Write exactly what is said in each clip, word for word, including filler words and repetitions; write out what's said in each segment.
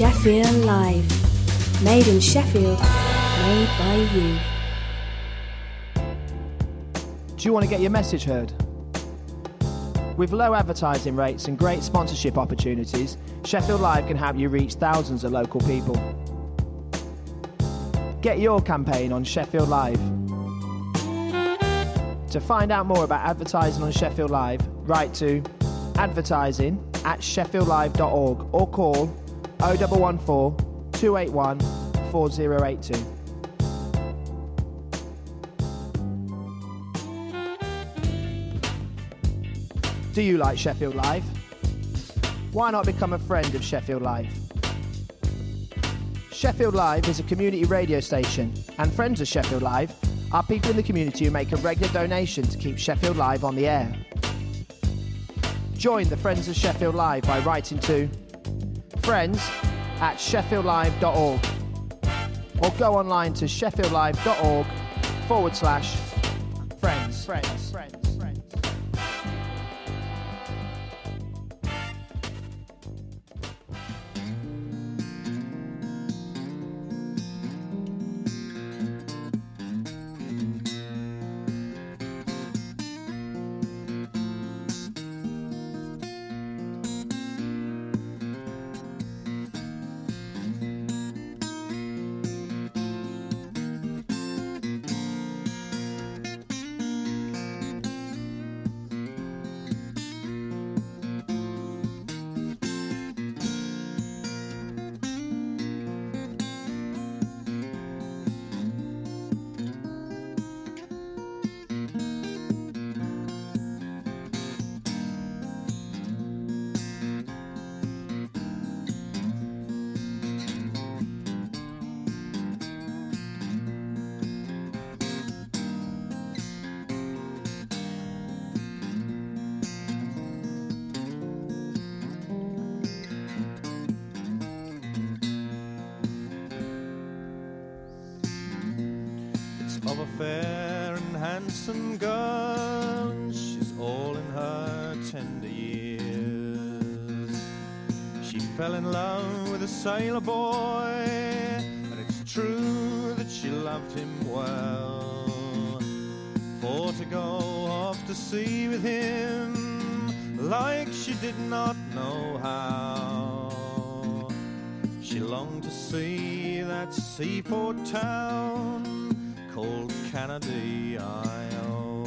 Sheffield Live. Made in Sheffield, made by you. Do you want to get your message heard? With low advertising rates and great sponsorship opportunities, Sheffield Live can help you reach thousands of local people. Get your campaign on Sheffield Live. To find out more about advertising on Sheffield Live, write to advertising at sheffield live dot org or call oh one one four, two eight one, four oh eight two. Do you like Sheffield Live? Why not become a friend of Sheffield Live? Sheffield Live is a community radio station, and friends of Sheffield Live are people in the community who make a regular donation to keep Sheffield Live on the air. Join the Friends of Sheffield Live by writing to friends at sheffield live dot org or go online to sheffield live dot org forward slash friends. Friends. Friends. Of a fair and handsome girl, she's all in her tender years. She fell in love with a sailor boy, and it's true that she loved him well. For to go off to sea with him, like she did not know how, she longed to see that seaport town called Canady, Isle.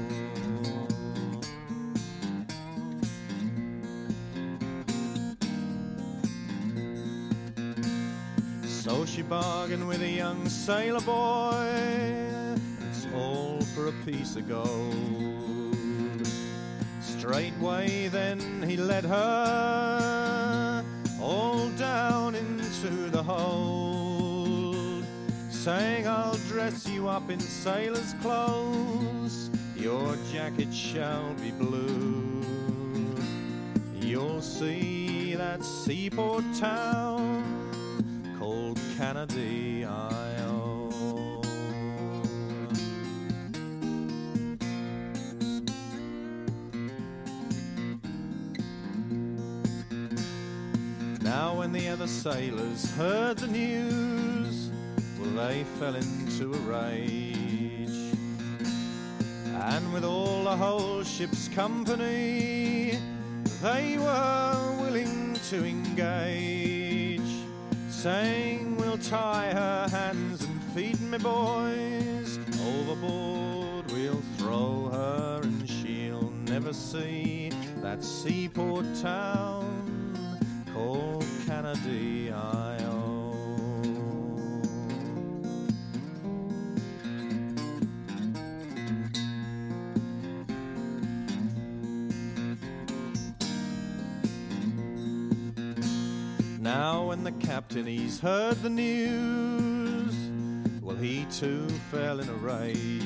So she bargained with a young sailor boy, it's all for a piece of gold. Straightway then he led her all down into the hold, saying, I'll dress you up in sailor's clothes, your jacket shall be blue. You'll see that seaport town called Canady, Isle. Now when the other sailors heard the news, well, they fell into a rage, and with all the whole ship's company, they were willing to engage, saying, we'll tie her hands and feet, me boys, overboard we'll throw her, and she'll never see that seaport town called Canady, Isle. Now when the captain he's heard the news, well he too fell in a rage,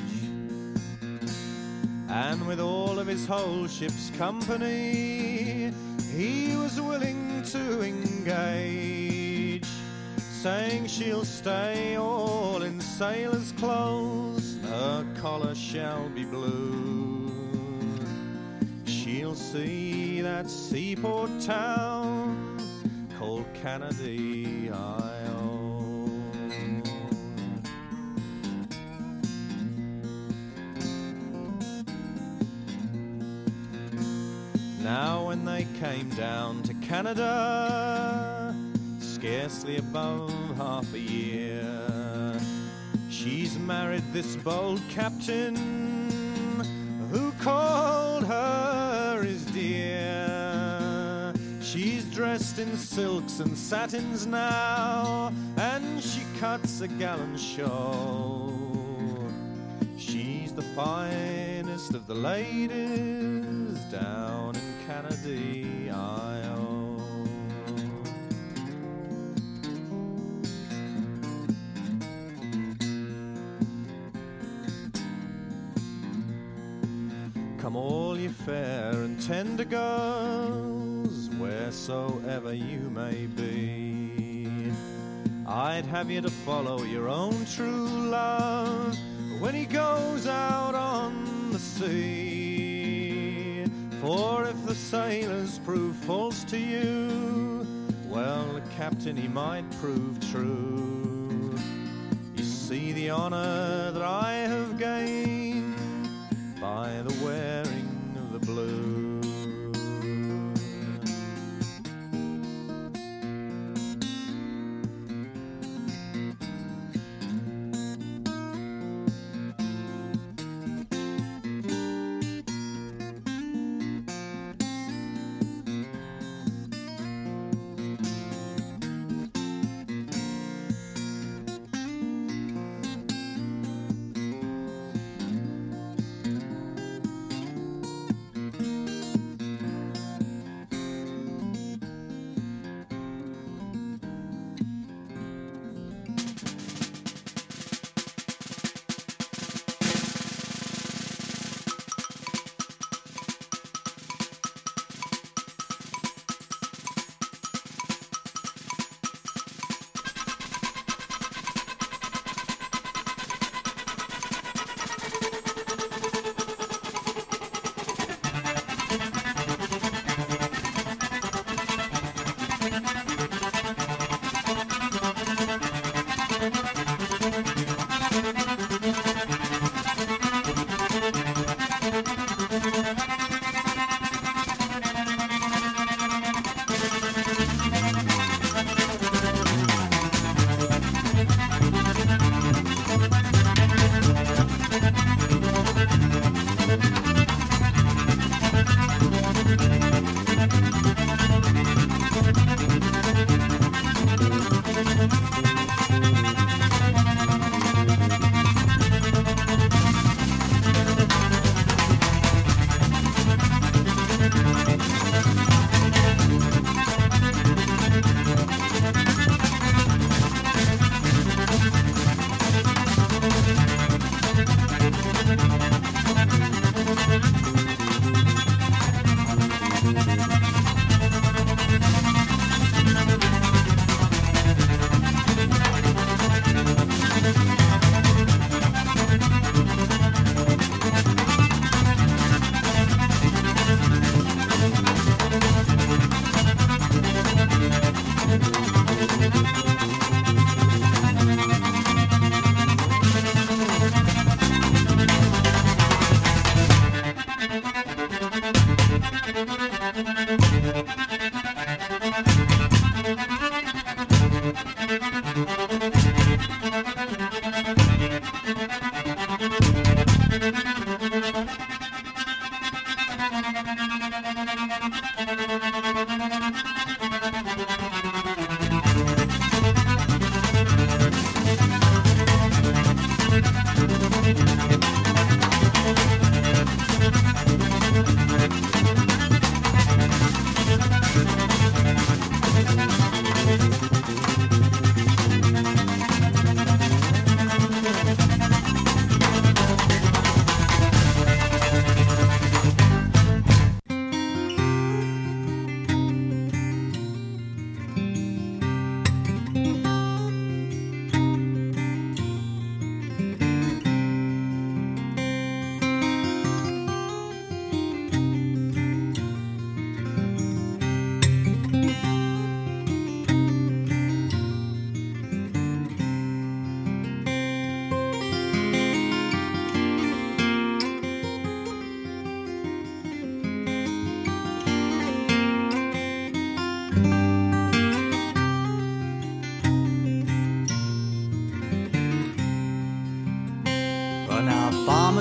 and with all of his whole ship's company, he was willing to engage, saying she'll stay all in sailor's clothes, her collar shall be blue. She'll see that seaport town old Canada Isle. Now when they came down to Canada, scarcely above half a year, she's married this bold captain who called her his dear. She's dressed in silks and satins now, and she cuts a gallant shawl. She's the finest of the ladies down in Canada Isle. Come all ye fair and tender girls, wheresoever you may be, I'd have you to follow your own true love when he goes out on the sea. For if the sailors prove false to you, well, the captain he might prove true. You see the honour that I have gained by the wearing of the blue.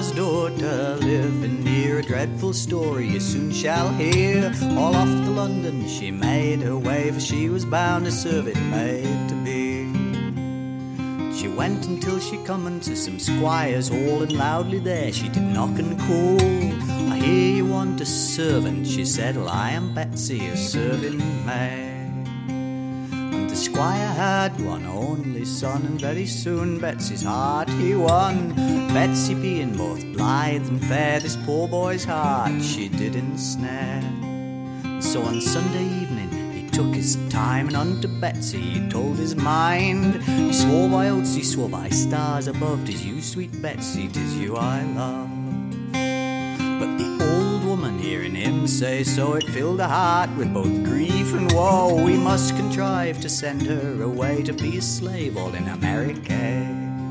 farmer's daughter, living near a dreadful story you soon shall hear. All off to London she made her way, for she was bound a servant maid to be. She went until she come into some squire's hall, and loudly there she did knock and call. I hear you want a servant, she said. Well, I am Betsy, a serving maid. The squire had one only son, and very soon Betsy's heart he won. Betsy being both blithe and fair, this poor boy's heart she did ensnare. And so on Sunday evening he took his time, and unto Betsy he told his mind. He swore by oaths, he swore by stars above, 'tis you, sweet Betsy, 'tis you I love. But the old woman hearing him say so, it filled her heart with both grief and woe. We must contrive to send her away to be a slave all in America.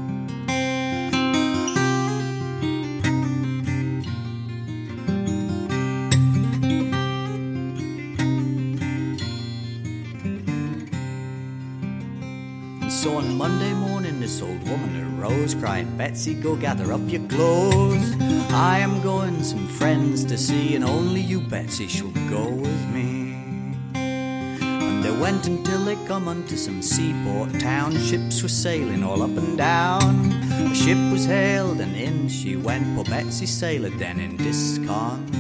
And so on Monday morning this old woman arose, crying, Betsy, go gather up your clothes. I am going some friends to see, and only you, Betsy, shall go with me. And they went until they come unto some seaport town. Ships were sailing all up and down. A ship was hailed, and in she went. Poor Betsy sailed then in discontent.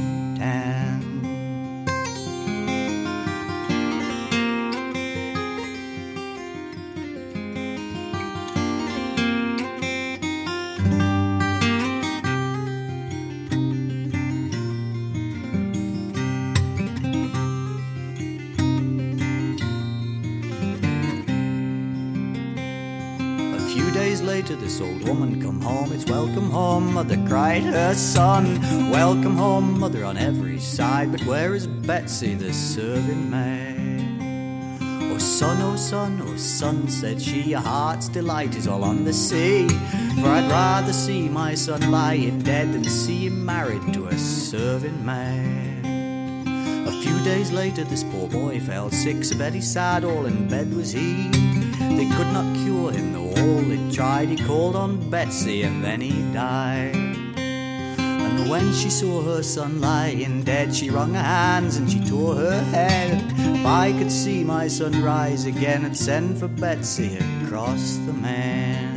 Later this old woman come home. It's welcome home, mother, cried her son. Welcome home, mother, on every side. But where is Betsy, the serving maid? Oh son, oh son, oh son, said she, your heart's delight is all on the sea. For I'd rather see my son lying dead than see him married to a serving maid. A few days later this poor boy fell sick, so very sad all in bed was he. They could not cure him, though all they tried. He called on Betsy and then he died. And when she saw her son lying dead, she wrung her hands and she tore her head. If I could see my son rise again, I'd send for Betsy across the man.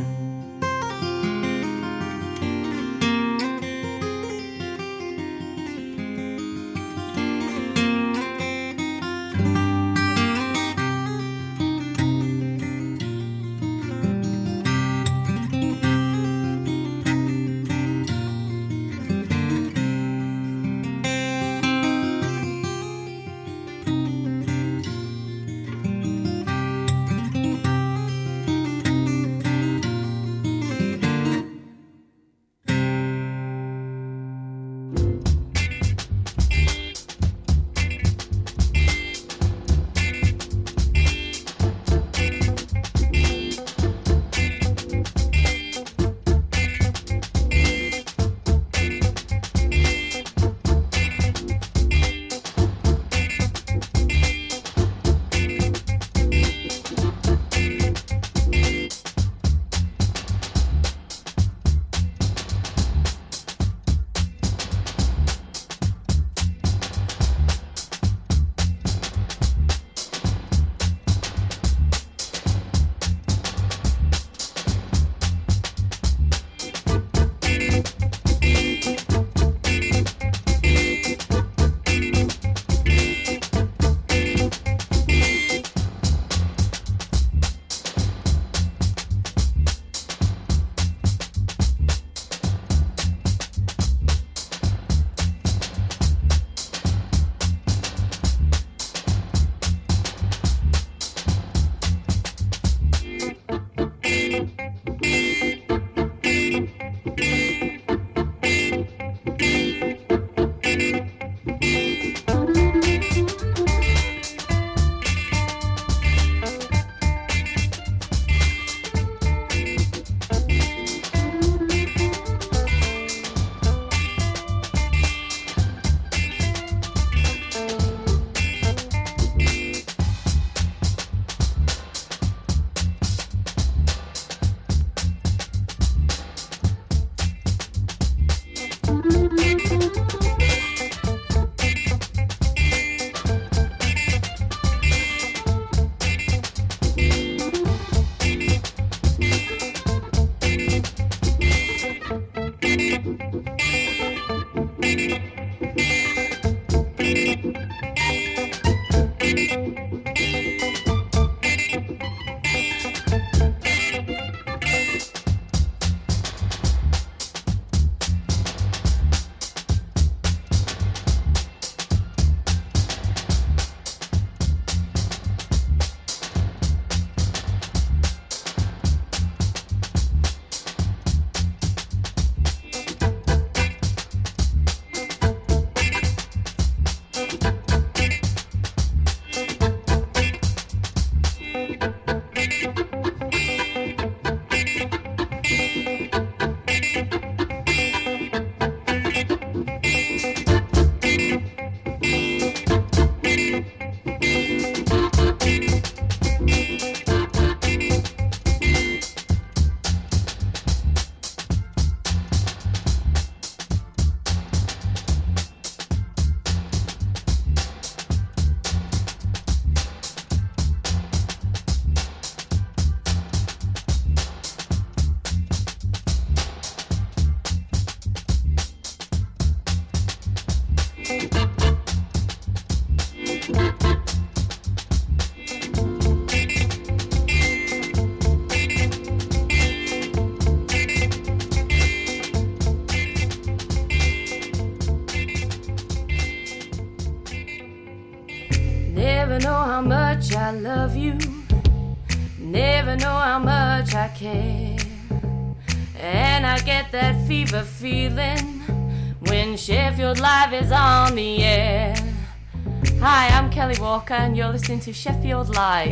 Never know how much I love you, never know how much I care. And I get that fever feeling when Sheffield Live is on the air. Hi, I'm Kelly Walker and you're listening to Sheffield Live.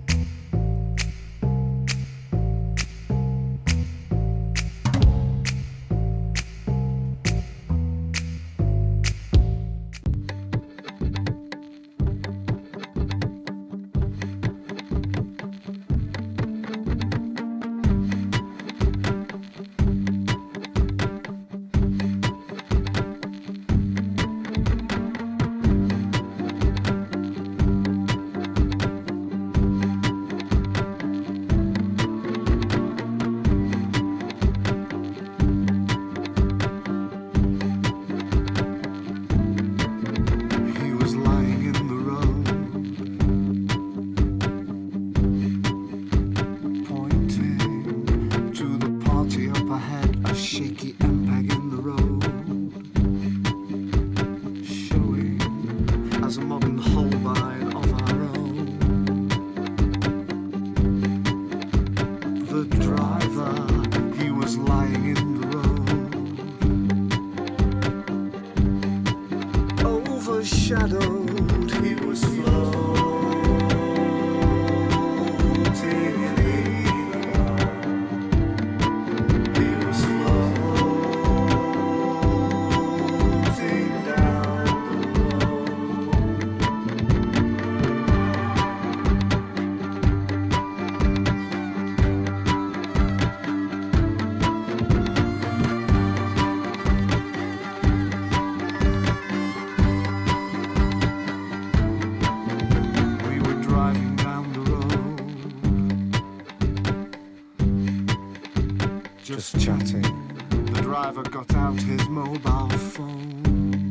Just chatting, the driver got out his mobile phone,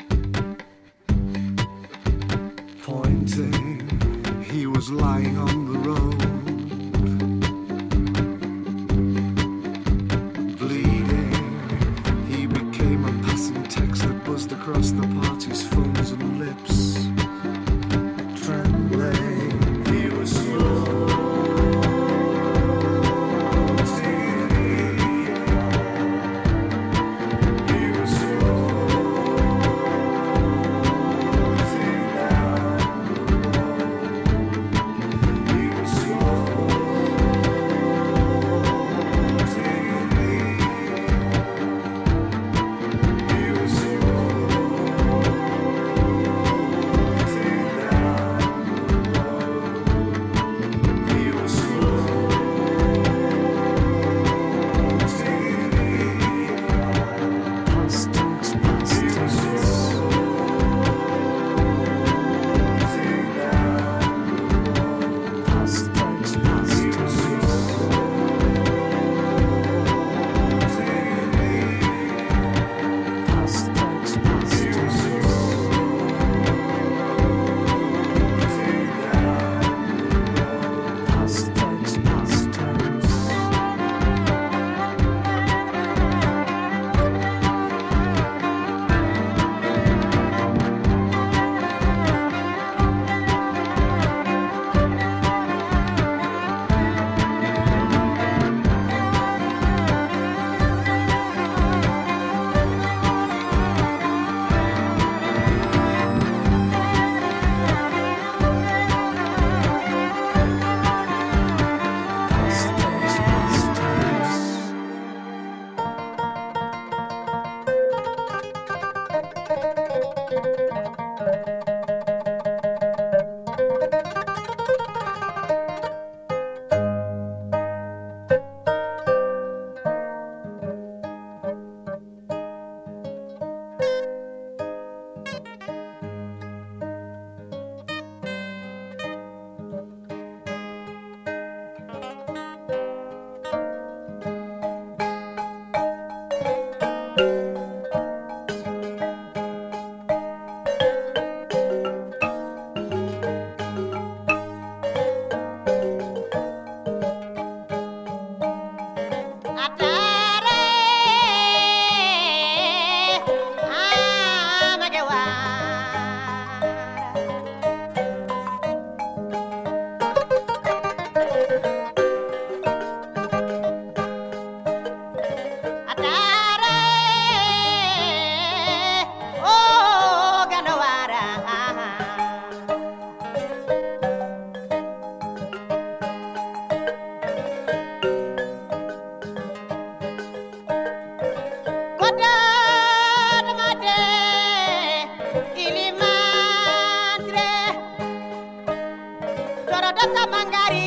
pointing, he was lying on the road, bleeding, he became a passing text that buzzed across the party's phones and lips, trembling, he was slow. He was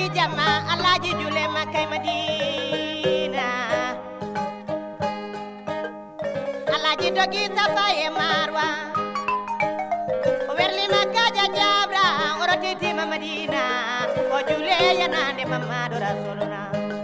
jama alaji jule makay Madina alaji dogi tapaye marwa o werli makaja jabra orotiti ma Madina o jule yanande Mamadu Rasulullah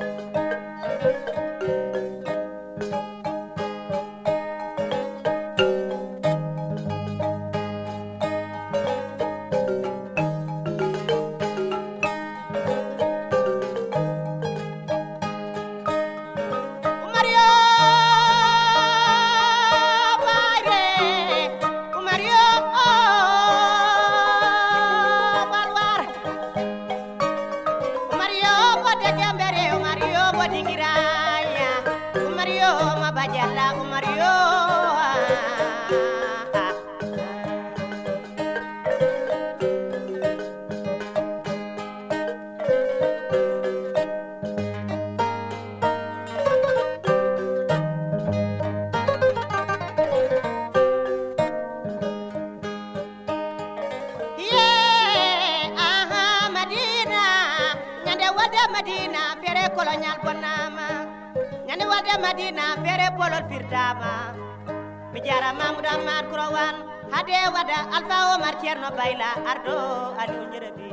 Madina bere polor pirdama mi jara Mamadou Amar Kurawan hade wada Alpha Omar Cerno Bayla ardo adu jerebi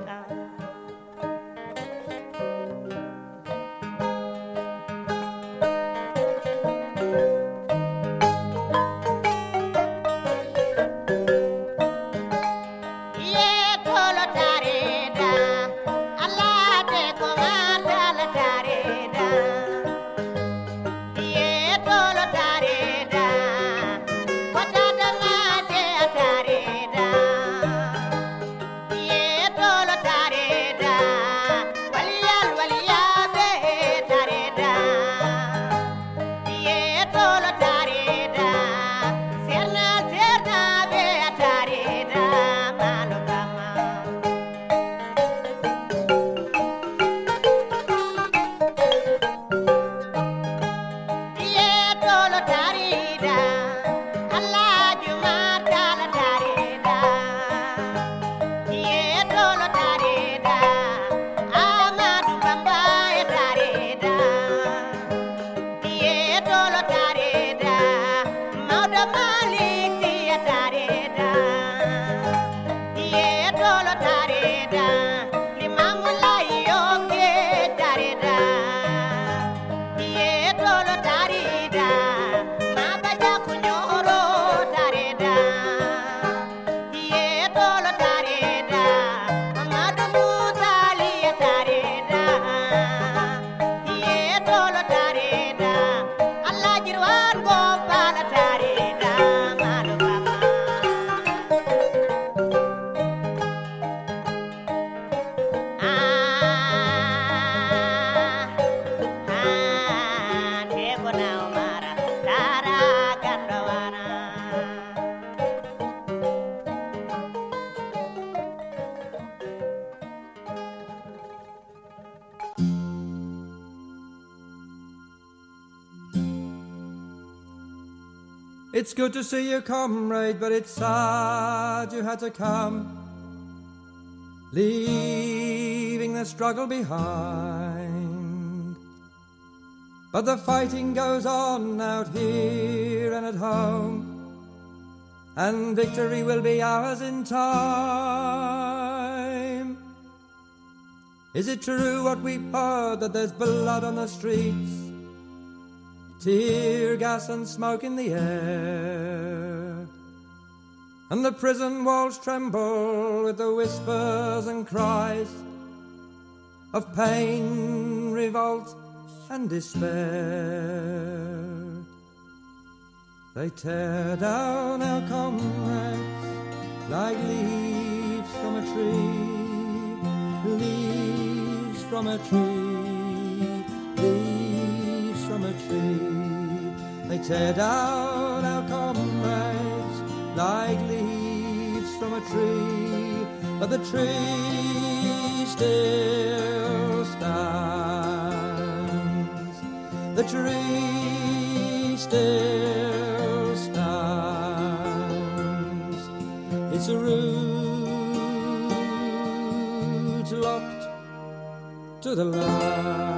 It's good to see you, comrade, but it's sad you had to come, leaving the struggle behind. But the fighting goes on out here and at home, and victory will be ours in time. Is it true what we've heard, that there's blood on the streets, tear gas and smoke in the air, and the prison walls tremble with the whispers and cries of pain, revolt and despair? They tear down our comrades like leaves from a tree, leaves from a tree, leaves from a tree. They tear down our comrades like leaves from a tree, but the tree still stands. The tree still stands. It's a route locked to to the land.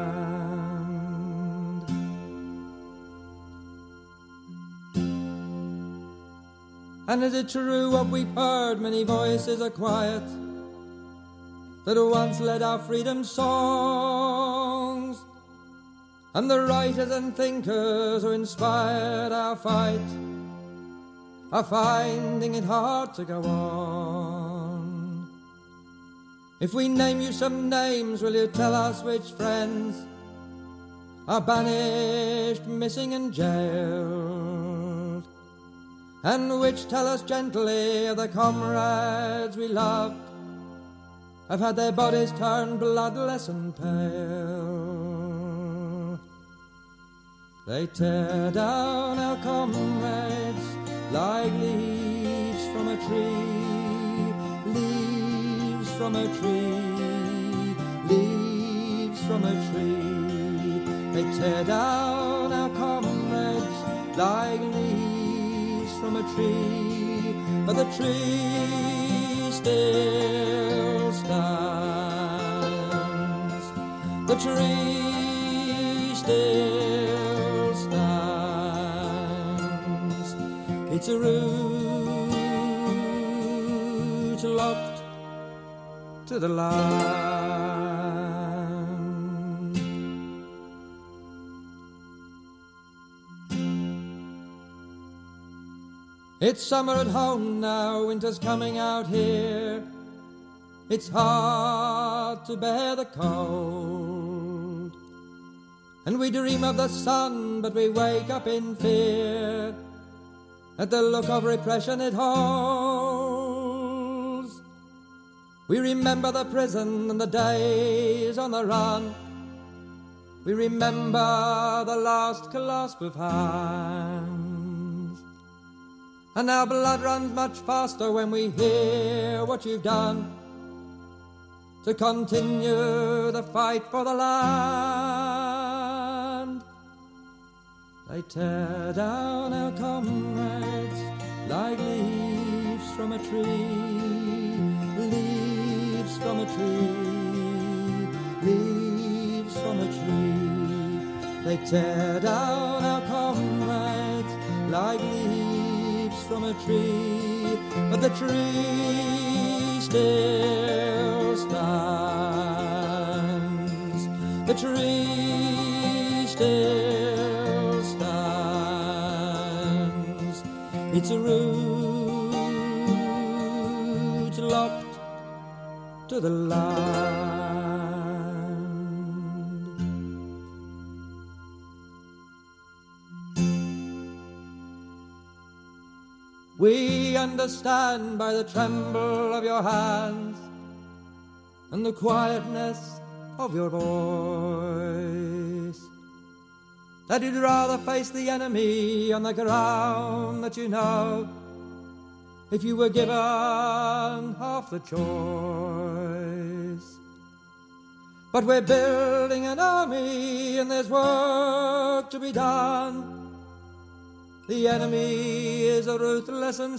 And is it true what we've heard? Many voices are quiet that once led our freedom songs, and the writers and thinkers who inspired our fight are finding it hard to go on. If we name you some names, will you tell us which friends are banished, missing and jailed, and which tell us gently of the comrades we loved have had their bodies turned bloodless and pale? They tear down our comrades like leaves from a tree, leaves from a tree, leaves from a tree. They tear down our comrades like leaves from a tree, but the tree still stands. The tree still stands. It's a route locked to the land. It's summer at home now, winter's coming out here. It's hard to bear the cold, and we dream of the sun, but we wake up in fear at the look of repression it holds. We remember the prison and the days on the run. We remember the last clasp of hands, and our blood runs much faster when we hear what you've done to continue the fight for the land. They tear down our comrades like leaves from a tree, leaves from a tree, leaves from a tree. They tear down our comrades like leaves from a tree, but the tree still stands. The tree still stands. It's a route locked to the land. We understand by the tremble of your hands and the quietness of your voice that you'd rather face the enemy on the ground that you know if you were given half the choice. But we're building an army and there's work to be done. The enemy is ruthless and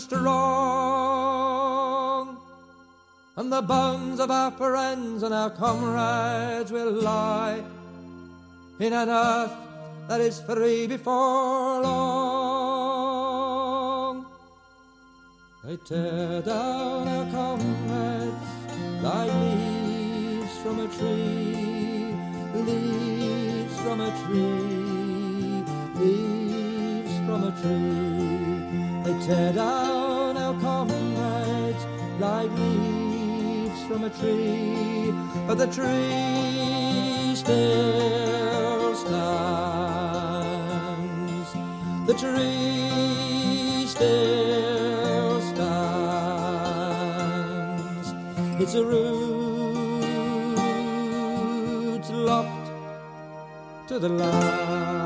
strong, and the bones of our friends and our comrades will lie in an earth that is free before long. They tear down our comrades like leaves from a tree, leaves from a tree, leaves from a tree. They tear down our comrades like leaves from a tree, but the tree still stands. The tree still stands. It's a route locked to the land.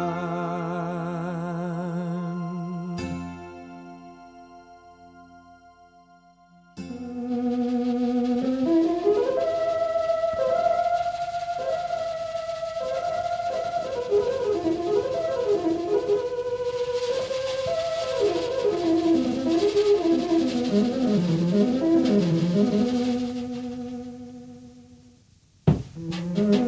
Mm-hmm.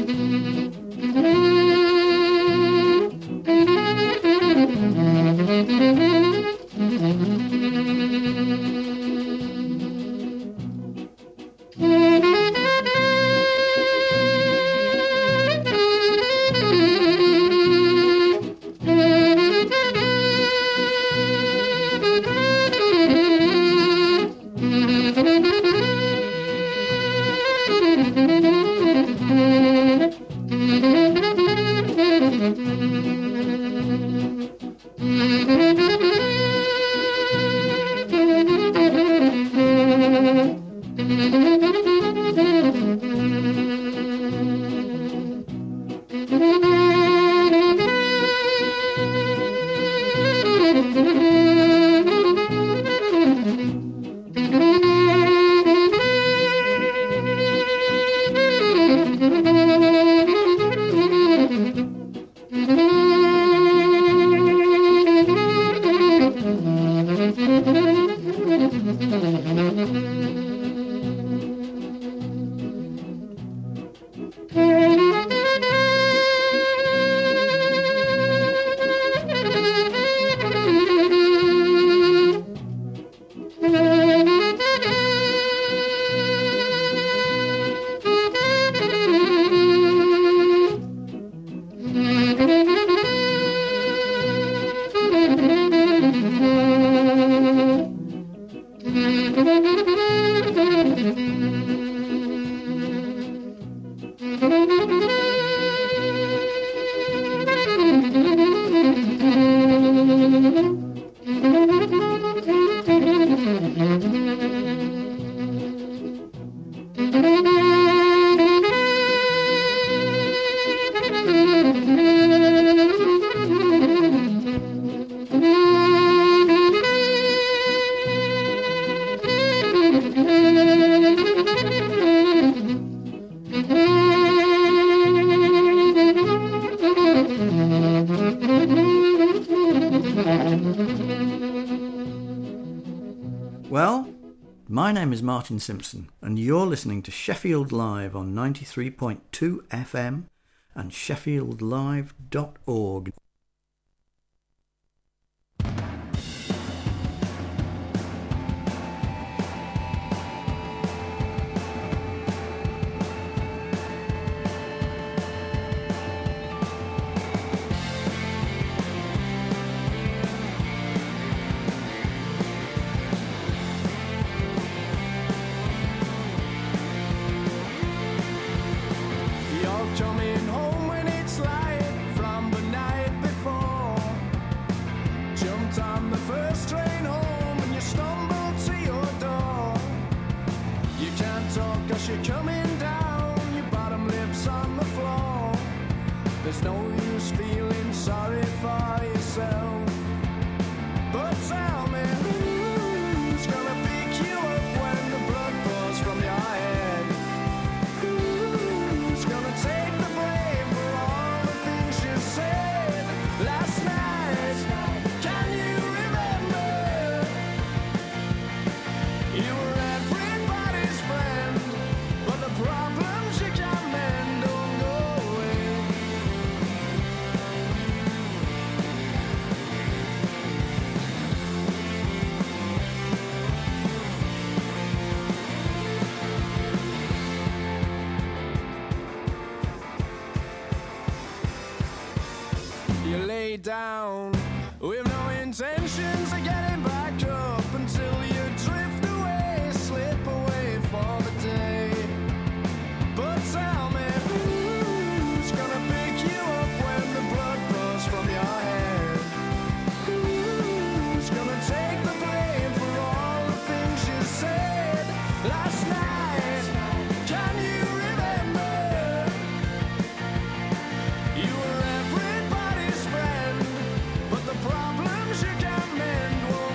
Well, my name is Martin Simpson, and you're listening to Sheffield Live on ninety-three point two F M and sheffield live dot org. Coming home when it's light from the night before. Jumped on the first train home and you stumbled to your door. You can't talk cause you're coming down, your bottom lip's on the floor. There's no use feeling sorry for yourself. But tell me, who's gonna pick you up when the blood pours from your head? Who's gonna take the blame for all the things you said last night? Can you remember? You were everybody's friend, but the problems you can't mend don't go away. You lay down with no intentions of getting back up until you drift away, slip away for the day. But tell me, who's gonna pick you up when the blood pours from your head? Who's gonna take the blame for all the things you said last night? Can you remember? You were everybody's friend, but the problems you can't mend won't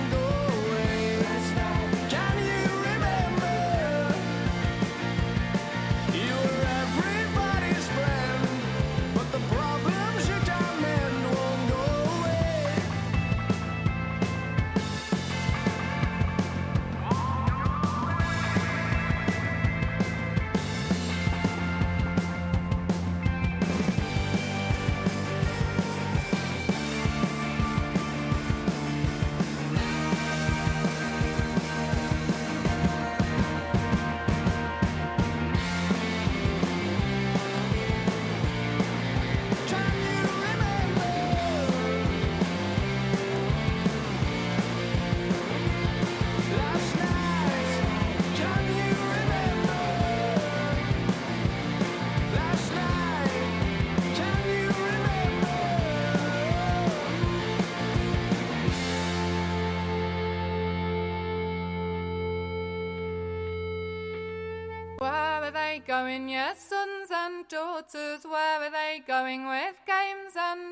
going, your sons and daughters? Where are they going with games and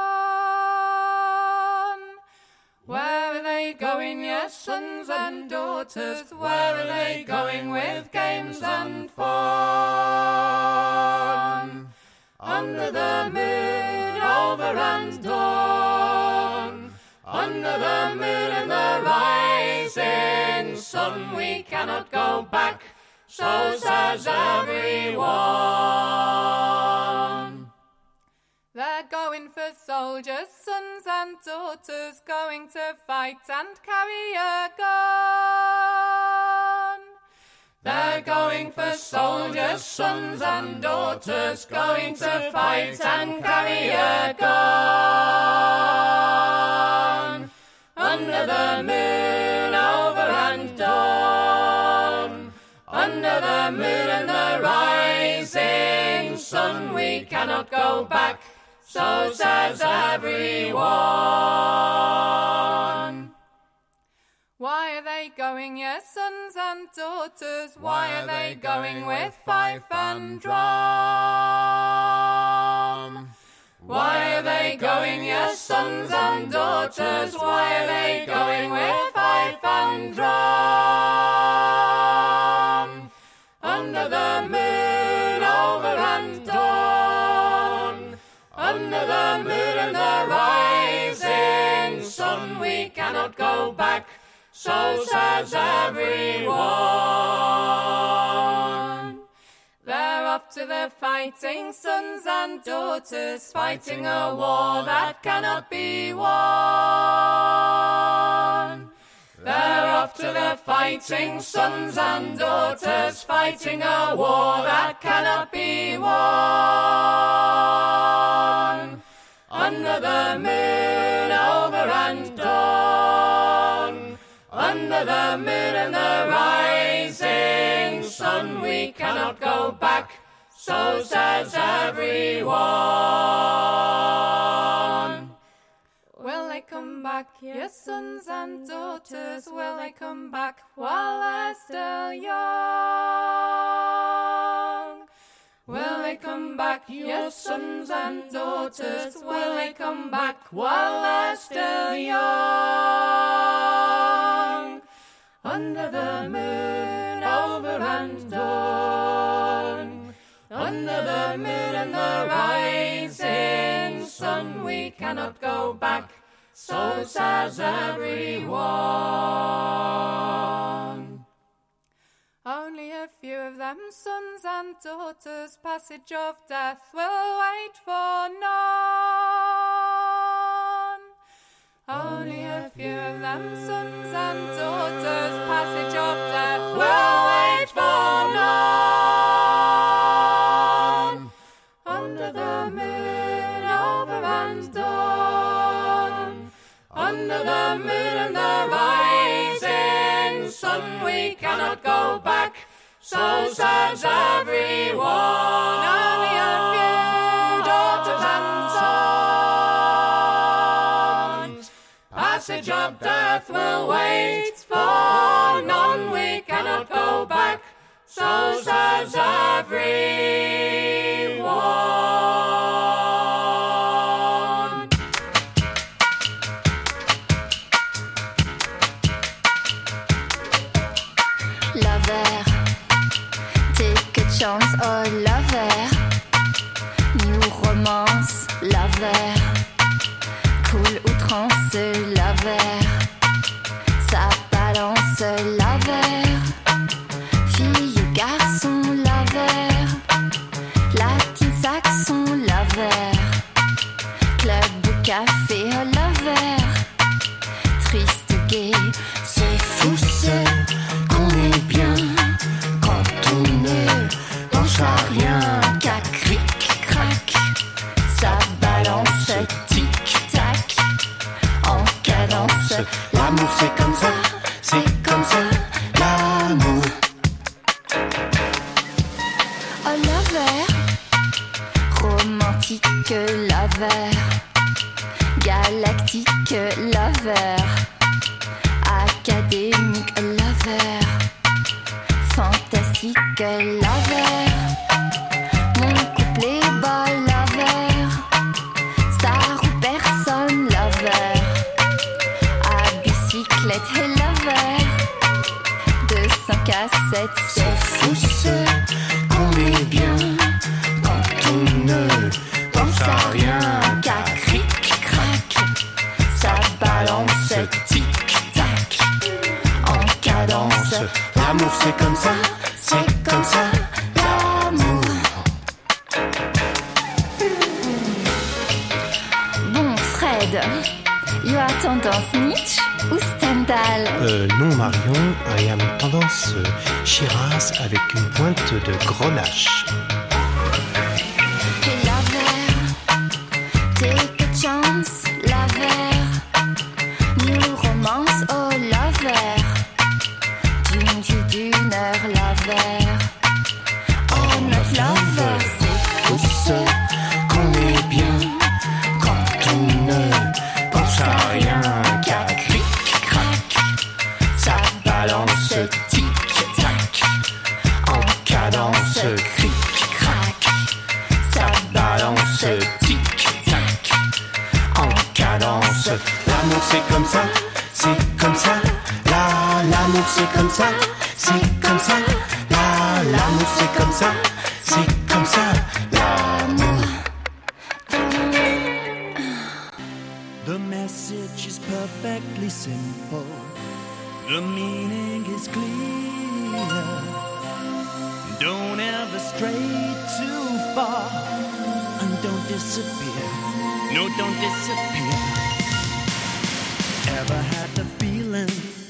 fun? Where are they going, your sons and daughters? Where are they going with games and fun? Under the moon, over and dawn, under the moon and the rising sun, we cannot go back, so says everyone. They're going for soldiers, sons and daughters, going to fight and carry a gun. They're going for soldiers, sons and daughters, going to fight and carry a gun. Under the moon, over and dawn, under the moon and the rising sun, we cannot go back, so says everyone. Why are they going, your sons and daughters? Why are they going with fife and drum? Why are they going, your sons and daughters? Why are they going with fife and drum? Under the moon, over and dawn, under the moon and the rising sun, we cannot go back, so says everyone. They're off to the fighting, sons and daughters, fighting a war that cannot be won. They're off to the fighting, sons and daughters, fighting a war that cannot be won. Under the moon, over and dawn, under the moon and the rising sun, we cannot go back, so says everyone. Will they come back, your sons and daughters? Will they come back while they're still young? Will they come back, your sons and daughters? Will they come back while they're still young? Under the moon, over and dawn, under the moon and the rising sun, we cannot go back, so says everyone. Only a few of them, sons and daughters, passage of death will wait for none. Only a few of them, sons and daughters, passage of death will wait for none. Under the moon, over and dawn, under the moon and the rising sun, we cannot go back, so says everyone. Only a few daughters and sons, passage of death will wait for none, we cannot go back, so says everyone. Lover, take a chance, oh lover. New romance, lover. Cool outrance, lover. Ça balance, lover. Fille, garçon, lover. Latin, saxon, lover. Club ou café, oh lover. Triste, gay, c'est fou, c'est qu'on est bien quand on ne pense à rien qu'à cric crac. Ça balance tic tac en cadence. L'amour c'est comme ça, c'est comme ça l'amour. Oh lover, romantique lover, galactique lover, académique lover, fantastique lover. Fred, you are tendance Nietzsche ou Stendhal? Euh, non Marion, I am tendance euh, Shiraz avec une pointe de grenache. Hey lover, take a chance, lover. New romance, oh lover. D'une vie d'une heure, lover. Oh notre lover, c'est Où c'est qu'on est bien quand on ne pense à rien qu'à cric-crac. Ça balance tic-tac en cadence cric-crac. Ça balance tic-tac en cadence. L'amour c'est comme ça, c'est comme ça. Là, l'amour c'est comme ça, c'est comme ça. Là, l'amour c'est comme ça, c'est comme ça. L'amour. The message is perfectly simple. The meaning is clear. Don't ever stray too far. And don't disappear. No, don't disappear. Ever had the feeling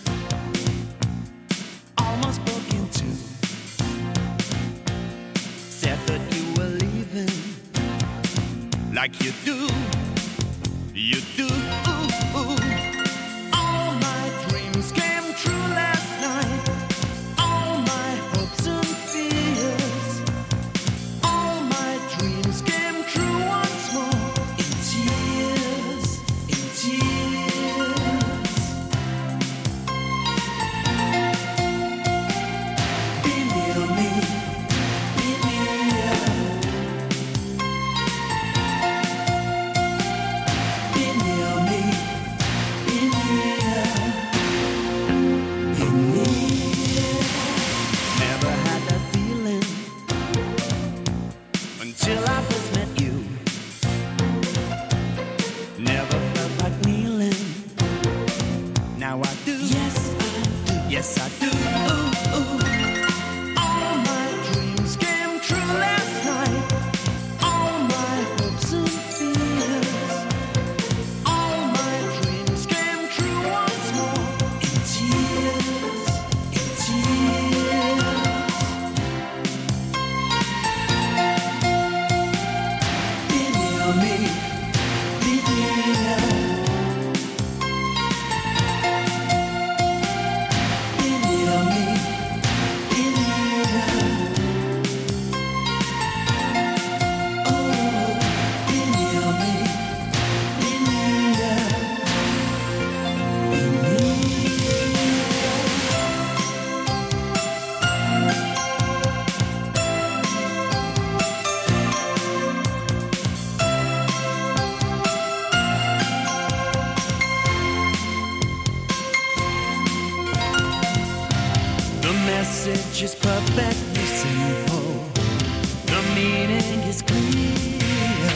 almost broke into? Said that you were leaving like you do. You do. All my dreams came true last night. All my hopes and fears. All my dreams came true once more. In tears, in tears. Be near me, be near. Be near me, be near. Be near. Never had that feeling until I first met you. Never felt like kneeling. Now I do. Yes, I do. Yes, I do. Ooh, ooh. All my dreams came true last night. All my hopes and fears. All my dreams came true once more. In tears, in tears. Be near me, be near. Be near me, be near. Oh, be near me, be near. Be near. The message is perfectly simple. The meaning is clear.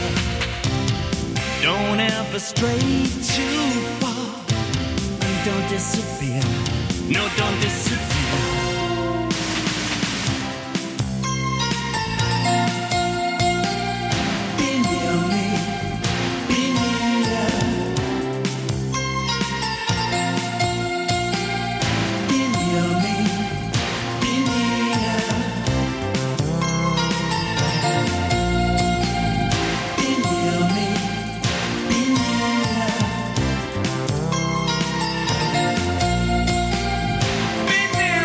Don't ever stray too far. And don't disappear. No, don't disappear. Be near me. Be near. Be near me. Be near. Be near me. Be near. Be near.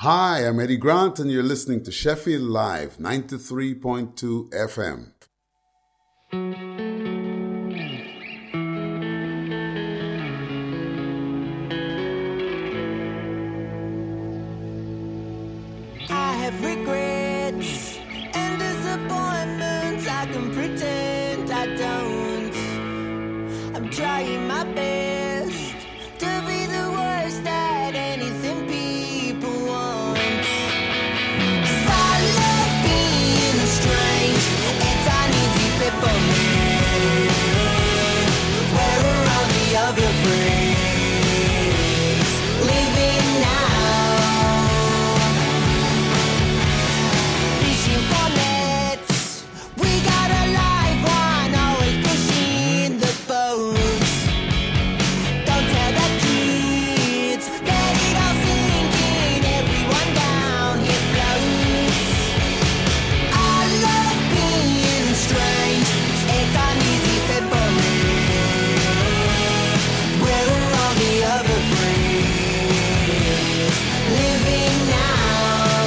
Hi, I'm Eddie Grant, and you're listening to Sheffield Live, ninety-three point two F M. I have regrets and disappointments. I can pretend I don't. I'm trying my best to be the worst at anything people want. 'Cause I love being strange. It's an easy fit for me. Where are all the other friends? Living now, fishing for nets. We got a live one, always pushing the boat. Don't tell the kids, let it all sink in. Everyone down here floats. I love being strange. It's an easy fit for me. Where are all the other friends? Living now.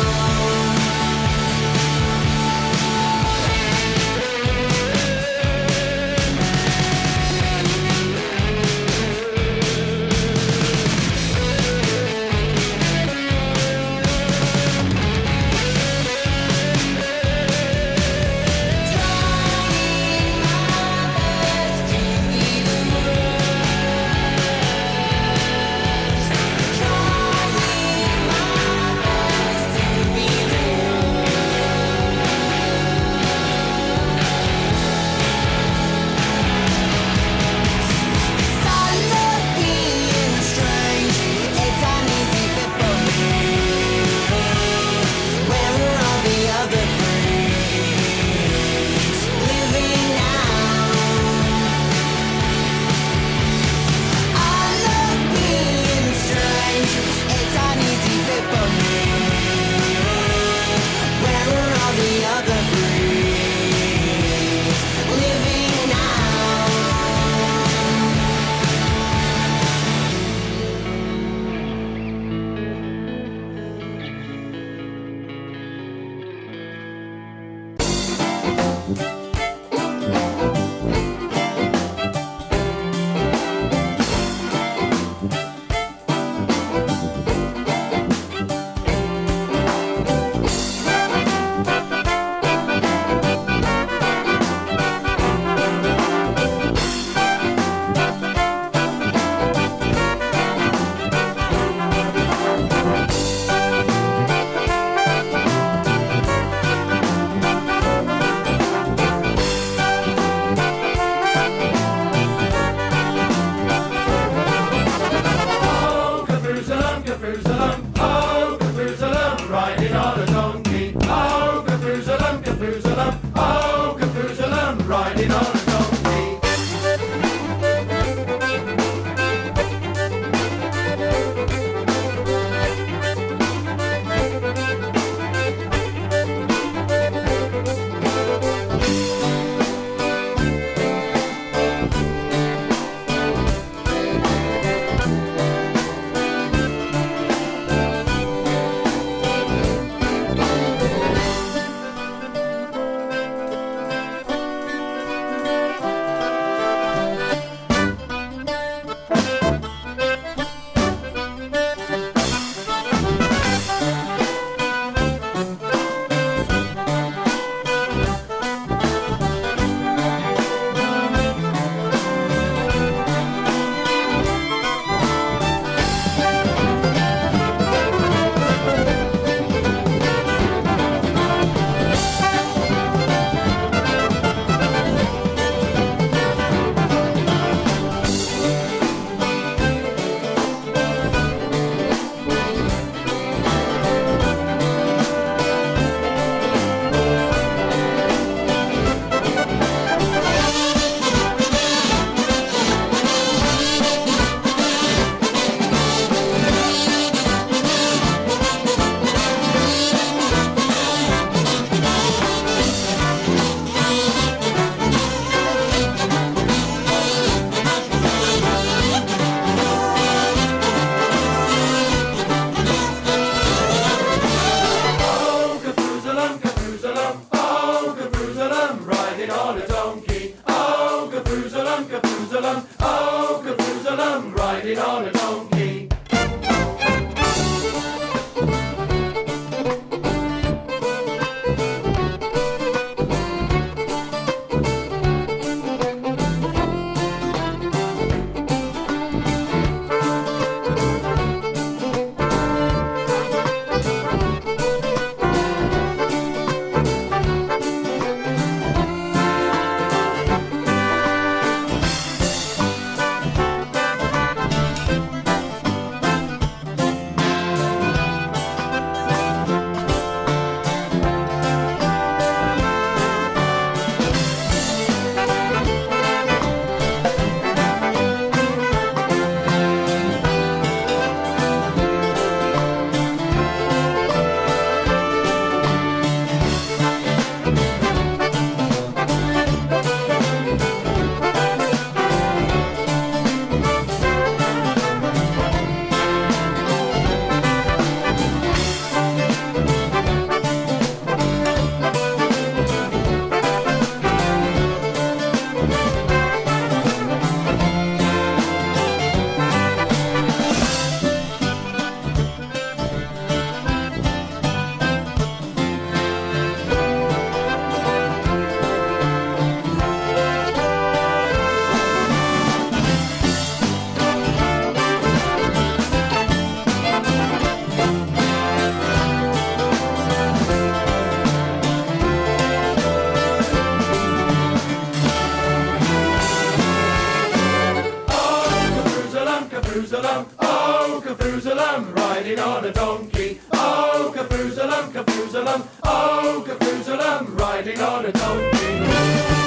riding on a donkey. Oh, Kafoozalum, Kafoozalum, oh, Kafoozalum, riding on a donkey.